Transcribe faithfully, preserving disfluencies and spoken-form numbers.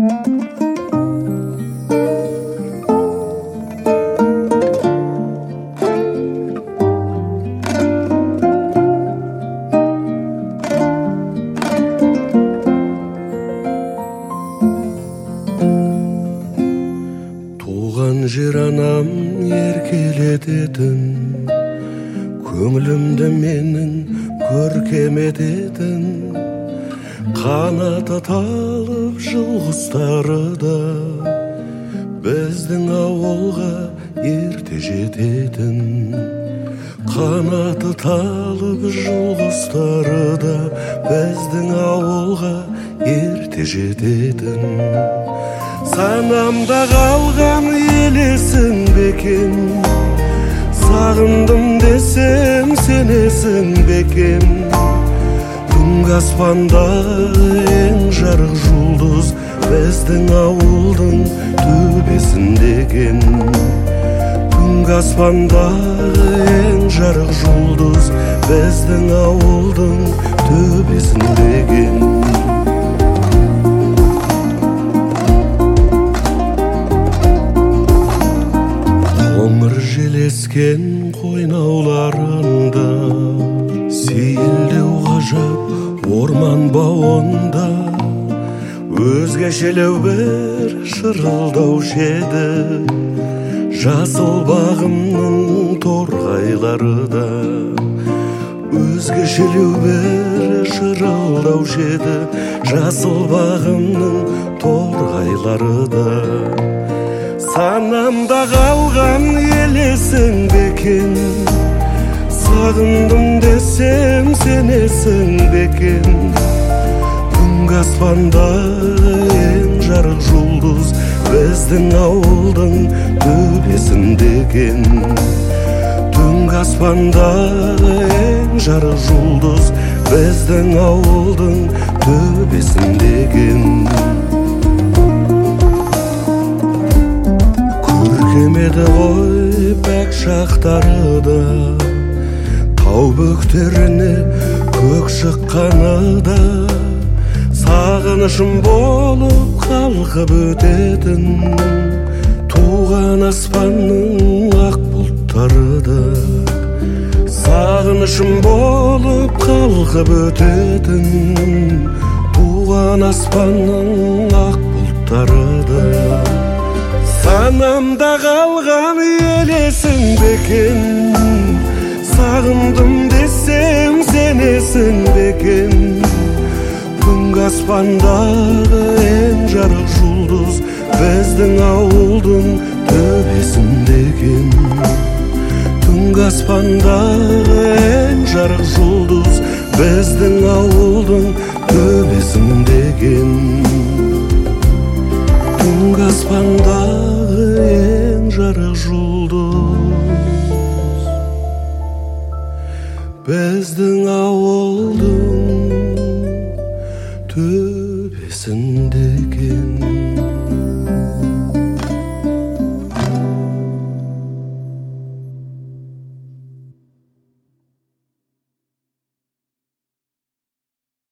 Жер анам еркелететін, көңілімді менің көркем ететін, қанаты талып жыл құстары да біздің ауылға ерте жететін. Қанаты талып жыл құстары да біздің ауылға ерте жететін. Санамда қалған елесің бекен, сағындым десем сенесің бекен. Түнгі аспандағы ең жарық жұлдыз біздің ауылдың төбесіндеген. Түнгі аспандағы ең жарық жұлдыз біздің ауылдың төбесіндеген. Қоңыр желескен қойнауларында, сейілдеу ғажап орман бауында, өзгешелеу бір шырылдаушы еді жасыл бағымның торғайлары да. Өзгешелеу бір шырылдаушы еді жасыл бағымның торғайлары да. Санамда қалған елесің бекен, сағындым десем сенесің бекен. Түнгі аспандағы ең жарық жұлдыз біздің ауылдың төбесіндеген. Түнгі аспандағы ең жарық жұлдыз біздің ауылдың төбесіндеген. Көркемеді ғой пәк шақтары да, тау бөктеріне көк шыққаны да, сағынышым болып қалқып өтетін туған аспанның ақ бұлттары да. Сағынышым болып қалқып өтетін туған аспанның ақ бұлттары да. Санамда қалған елесің бекен, сағындым десем сенесің бекен. Түнгі аспандағы ең жарық жұлдыз біздің ауылдың төбесіндеген. Түнгі аспандағы ең жарық жұлдыз біздің ауылдың төбесіндеген. Түнгі аспандағы ең жарық жұлдыз біздің ауылдың төбесіндеген.